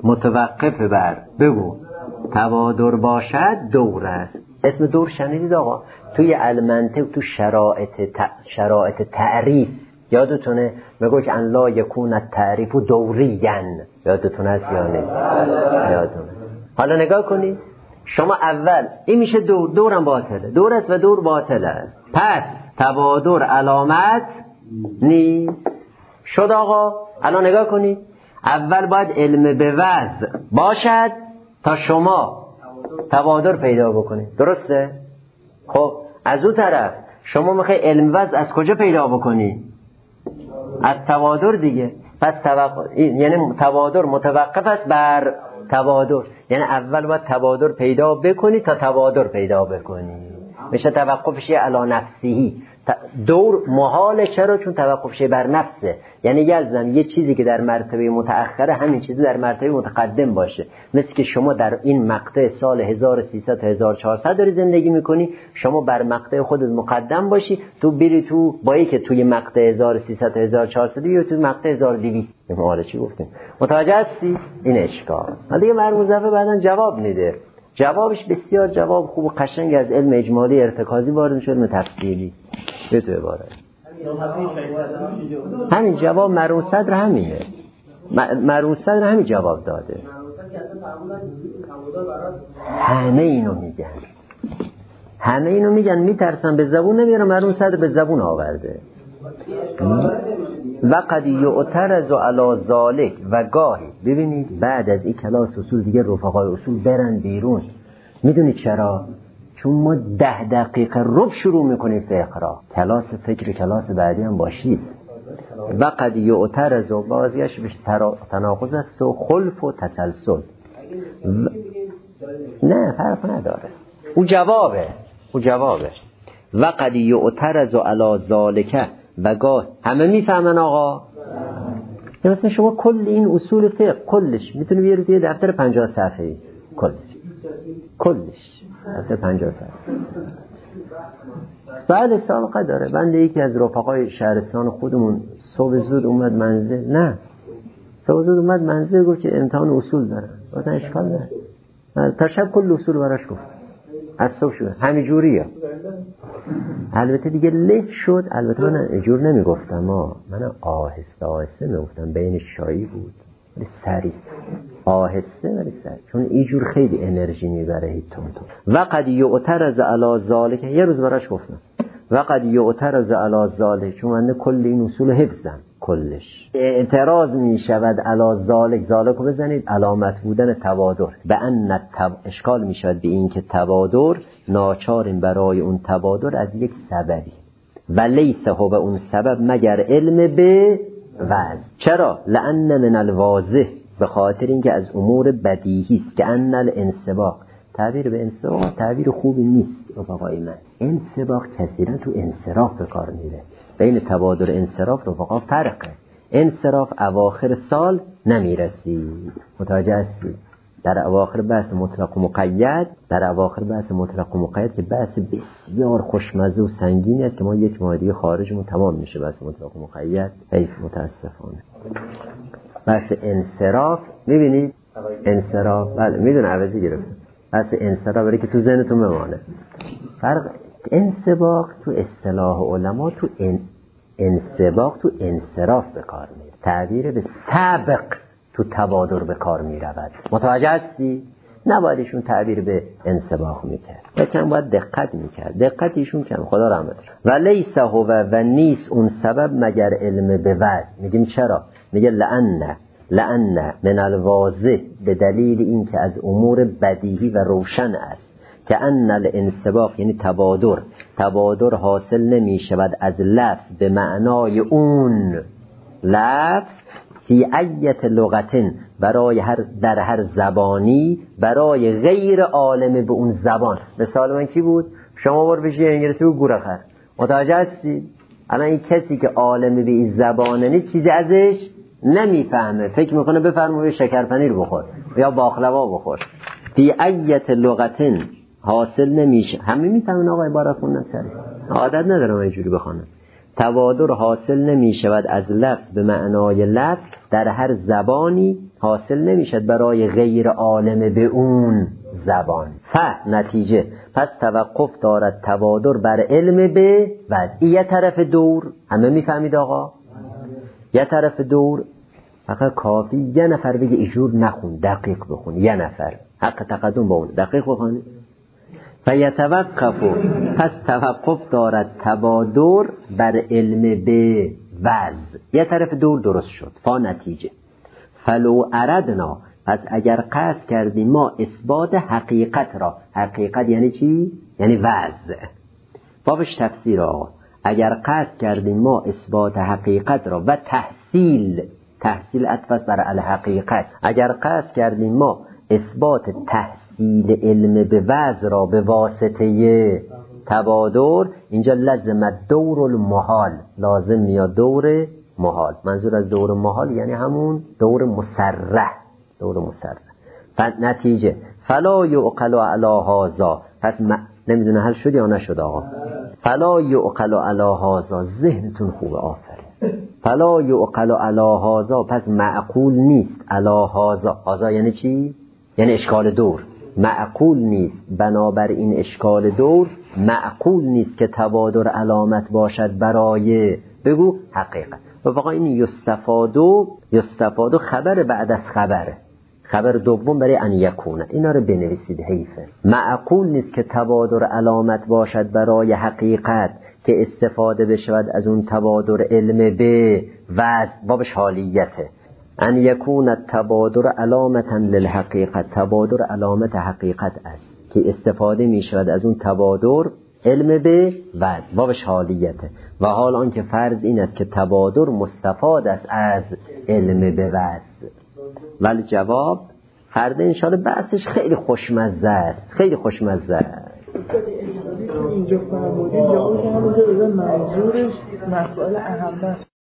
متوقف بر بگو تبادر باشد دور است. اسم دور شنیدید آقا؟ توی المنطق تو شرایط ت... شرایط تعریف یادتونه میگه که ان لا یکون التعریف دوریاً، یادتونه است یا نه؟ یادتونه. حالا نگاه کنید شما اول این میشه دور، دورم باطله، دور است و دور باطل است، پس تبادر علامت نیست. شد آقا؟ الان نگاه کنید اول باید علم به وضع باشد تا شما تبادر پیدا بکنید، درسته؟ خب از اون طرف شما میخوای علم وضع از کجا پیدا بکنی؟ از تبادر دیگه. پس توق... یعنی تبادر متوقف است بر تبادر، یعنی اول باید تبادر پیدا بکنی تا تبادر پیدا بکنی، میشه توقفش علی نفسیه. دور محاله، چرا؟ چون توقفش بر نفسه، یعنی یلزم یه چیزی که در مرتبه متأخره همین چیزی در مرتبه متقدم باشه. مثل که شما در این مقطع سال هزار و سیصد تا هزار و چهارصد داری زندگی میکنی، شما بر مقطع خودت مقدم باشی، تو بری تو با اینکه توی مقطع هزار و سیصد تا هزار و چهارصد یا تو مقطع هزار و دویست. محاله چی گفتیم؟ متوجه هستی؟ این اشکال. حالا دیگه مرحوم مظفر بعداً جواب میده، جوابش بسیار جواب خوب و قشنگ از علم اجمالی ارتکازی وارد میشه علم تفصیلی. به تو عبارت همین جواب مرحوم صدر همینه، مرحوم صدر همین جواب داده. همه اینو میگن، همه اینو میگن، میترسن به زبون نمیارن، مرحوم صدر به زبون آورده. و قد یعترض علی ذالک، و گاهی ببینید بعد از این کلاس اصول دیگه رفقای اصول برن بیرون. میدونید چرا؟ چون ما ده دقیقه رب شروع میکنیم فقه را. کلاس فکر کلاس بعدی هم باشید. و قد یعترض و بازیش به تناقض است و خلف و تسلسل و... نه فرق نداره، او جوابه او جوابه و قد یعترض علی ذالک و گاه همه میفهمن آقا. مثلا شما کل این اصول فقه کلش میتونه بیارید یه دفتر پنجاه صفحه‌ای، کلش کلش دفتر پنجاه صفحه. بله سابقه داره. بنده یکی از رفقای شهرستان خودمون صبح زود اومد منزل، نه صبح زود اومد منزل گفت که امتحان اصول داره، گفتم اشکال نداره. تا شب کل اصول براش گفت از صبح شد همین جوریه. البته دیگه له شد. البته من اجور نمیگفتم، ما من آهسته آهسته میگفتم، بین شایی بود ولی سریع، آهسته ولی سریع، چون اینجور خیلی انرژی میبره هیچ تون تون. و قد یعترض علی ذالک، یه روز براش گفتم و قد یعترض علی ذالک، چون من کل این اصول حفظم کلش. اعتراض می شود علی ذالک، ذالک رو بزنید علامت بودن توادر، به ان اشکال می شود به این که توادر ناچاریم برای اون توادر از یک سببی و لیس هو به اون سبب مگر علم به وضع. چرا؟ لأن من الواضح، به خاطر اینکه از امور بدیهی است که ان الانسباق، تعبیر به انسباق تعبیر خوبی نیست رفقای من. انسباق کثیرا تو انصراف به کار میره، بین تبادر انصراف رفقا فرقه. انصراف اواخر سال نمیرسید، متوجه هستی؟ در اواخر بحث مطلق و مقید، در اواخر بحث مطلق و مقید که بحث بسیار خوشمزه و سنگینی است که ما یک ماه دیگه خارجمون تمام میشه بحث مطلق و مقید. حیف متاسفانه. بحث انصراف میبینید، انصراف بله میدونه عوضی گرفت. بحث انصراف برای که تو ذهنتون بمانه. فرق انسباق تو اصطلاح علما تو ان... انسباق تو انصراف به کار میره، تعبیر به سبق تو تبادر به کار میرود. متوجه هستی؟ نباید ایشون تعبیر به انسباق میکرد، یکم باید دقت میکرد. دقت ایشون کم، خدا رحمتش. و لیس هو و نیست اون سبب مگر علم به وضع. میگیم چرا؟ میگه لأن لأن من الواضح، به دلیل این که از امور بدیهی و روشن است که ان الانسباق یعنی تبادر، تبادر حاصل نمی شود از لفظ به معنای اون لفظ فی ایت لغتن، برای هر در هر زبانی، برای غیر عالم به اون زبان. مثال من کی بود؟ شما بار بشی انگلیسی و گورخر، متوجه هستی؟ الان این کسی که عالم به این زبانه نیست چیزی ازش نمیفهمه، فکر میکنه بفرمایید شکرپنیر بخور یا باقلوا بخور. فی ایت لغتن حاصل نمیشه. همه میفهمن آقا عبارت خوندن سری، عادت ندارم اینجوری بخونم. توادر حاصل نمی شود از لفظ به معنای لفظ در هر زبانی، حاصل نمی شود برای غیر عالم به اون زبان. ف نتیجه پس توقف دارد توادر بر علم به وضع. یه طرف دور، همه میفهمید آقا؟ یه طرف دور فقط کافی یه نفر بگه ایجور نخون، دقیق بخون. یه نفر حق تقدم با اون دقیق بخونی. فیتوقف، پس توقف دارد تبادر بر علم به وضع. یه طرف دور درست شد. فا نتیجه فلو اردنا، پس اگر قصد کردیم ما اثبات حقیقت را، حقیقت یعنی چی؟ یعنی وضع. بابش تفسیر آقا، اگر قصد کردیم ما اثبات حقیقت را و تحصیل، تحصیل اطفت بر الحقیقت، اگر قصد کردیم ما اثبات تحصیل علم به وضع را به واسطه تبادر، اینجا لازم دور المحال، لازم میاد دور محال. منظور از دور محال یعنی همون دور مسرح، دور مسرح. نتیجه فلا یعقل علی هذا، پس م... نمیدونه حل شد یا نشد آقا. فلا یعقل علی هذا، ذهنتون خوبه، آفرین. فلا یعقل علی هذا، پس معقول نیست علی هذا. هذا یعنی چی؟ یعنی اشکال دور. معقول نیست بنابر این اشکال دور، معقول نیست که تبادر علامت باشد برای بگو حقیقت. و واقعا این یستفادو، یستفادو خبر بعد از خبره، خبر دوم برای ان یکونه. اینا رو بنویسید، حیفه. معقول نیست که تبادر علامت باشد برای حقیقت که استفاده بشود از اون تبادر علم به و بابش حالیته. ان یکون التبادر علامتا للحقیقت، تبادر علامت حقیقت است که استفاده می شود از اون تبادر علم به وضع واوش حالیته و حال آن که فرض این است که تبادر مستفاد است از علم به وضع. ولی جواب فردا انشاءالله بحثش خیلی خوشمزه است، خیلی خوشمزه است. اینجا فرمودید جوابش همونجا بزن منظورش مسئله اهمیت